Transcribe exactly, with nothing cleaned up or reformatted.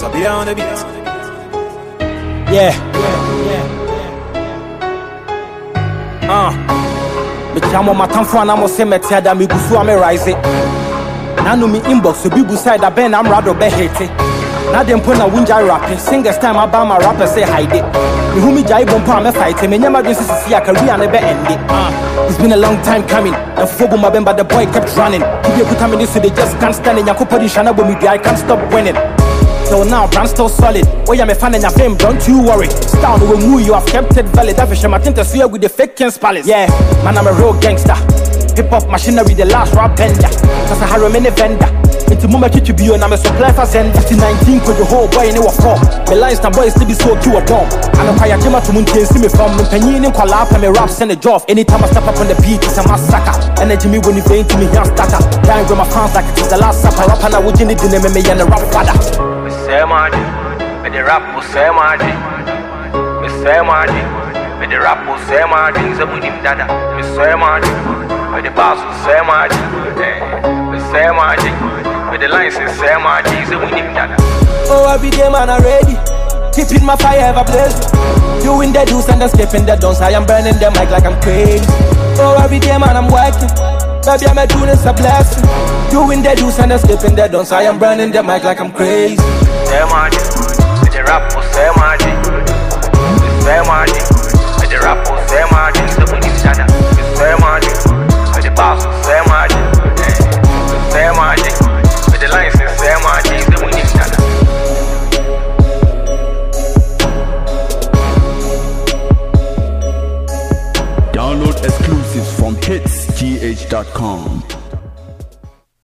So be on the beat. Yeah. Uh. Me chamo matamfo anamo se metia me gusu ame rise. Na no me inbox so bibu side ben I'm rather be hate. Na dem po na wunja rapping singers time about my rapper say hide it. Me hu me jai bompa me fight me nyama dwen sisi career na be end it. Uh. It's been a long time coming. And football my ben but the boy kept running. If you put him in this so they just can't stand it. Yakopodi shana bo me I can't stop winning. So now brand still solid. Oh yeah, me fan in your fame, don't you worry. Style no move, you have kept it valid. That fish my tint to see with the fake King's Palace. Yeah, man, I'm a real gangster. Hip hop machinery, the last rap bender. Cause I had a mini vendor. Into mama to be on I'm a supply for send fifty nineteen for the whole boy in our form. The lines now boys to be so cute at all. And I'm fire jima to muntin see me from the penny in collab and me raps and the job. Anytime I step up on the beat, it's a massacre. Energy me when you faint to me, young starter. Dying with my fans like it's the last supper. Rap and I would in it in me and the rap father. Say margin, with the rap will say margin. We say margin, with the rap will say margin. So we need dada. We say margin, with the boss will say margin. We say margin, with the license say margin. So we need dada. Oh, every day man I'm ready. Keeping my fire ever blaze. Doing the do's and the skipping the dons. I am burning the mic like I'm crazy. Oh, every day man I'm working. Baby I'm doing it's a blessing. Doing the do's and the skipping the dons. I am burning the mic like I'm crazy. Say margin, with the rap will say margin. We say margin, with the rap will